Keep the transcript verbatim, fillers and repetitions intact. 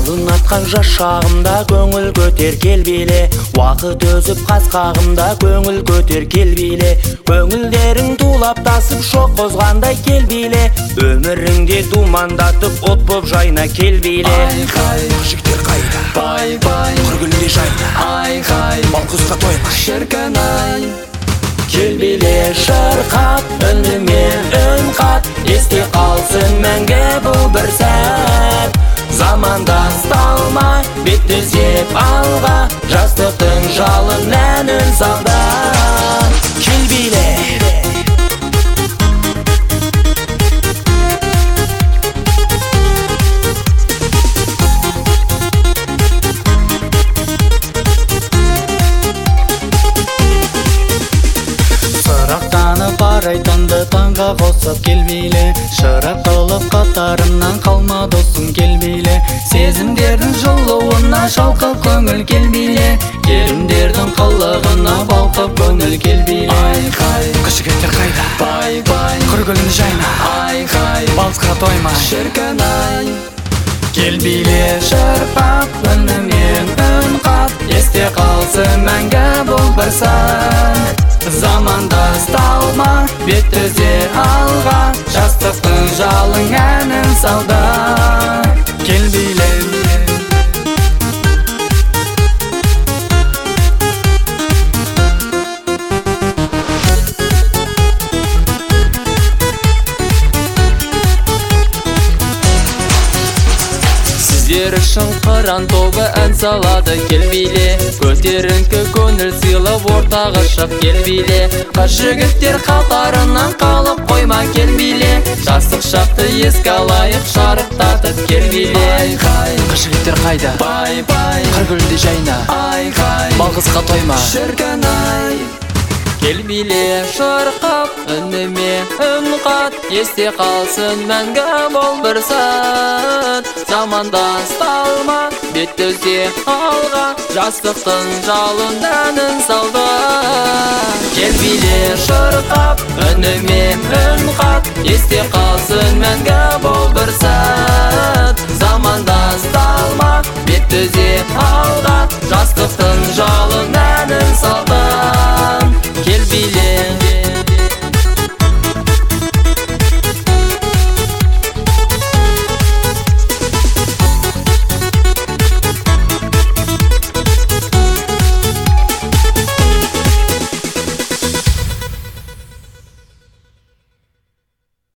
жалын атқан жас шағымда көңіл көтер келбейле, уақыт өзіп қас қағымда көңіл көтер келбейле, көңілдерің тулап тасып шоқ қозғандай келбейле, өміріңде думандатып от боп жайна келбейле. Айқай, жігіттер қайда? Бай бай, құр гүліндей жайна. Айқай, балқұсқа тойма. шіркін ай, келбейле шырқап, үнімен үн қат, есте қалсын мәңгі бұл бір сәт. Замандасталма, бет түзеп алға, жастықтың жалын әнін салда. Келбейле Сырақтанып арайтынды таңға қосып келбейле, шырақ қылып қатарымнан қалма досым келбейле, сезімдердің жылуына шалқып көңіл келбейле, келімдердің қылығына балқып көңіл келбейле. Айқай, жігіттер қайда? Бай бай, құр гүлінде жайна. Айқай, балқысқа тойма. шіркін ай, келбейле шырқап, үнімен үн қат, есте қалсын мәңгі бұл бір сәт. Замандасталма, бет түзер алға, жастықтың жалын әнін салда. Келбейле Сіздер үшін қыран тобы ән салады келбейле, көтеріңкі көңіл сыйлап ортаға шық келбейле, қыз жігіттер қатарынан қалып қойма келбейле, жастық шақты еске алайық шарықтатып келбейле. Айқай, қыз жігіттер қайда? Бай бай, құр гүлінде жайна. Айқай, балқысқа тойма. шіркін ай, келбейле шырқап, үніме үн қат, есте қалсын мәңгі бұл бір сәт. Замандасталма, бет түзе алға, жастықтың жалын әнін салда. Келбейле шырқап, үніме үн қат, есте қалсын мәңгі бұл бір сәт.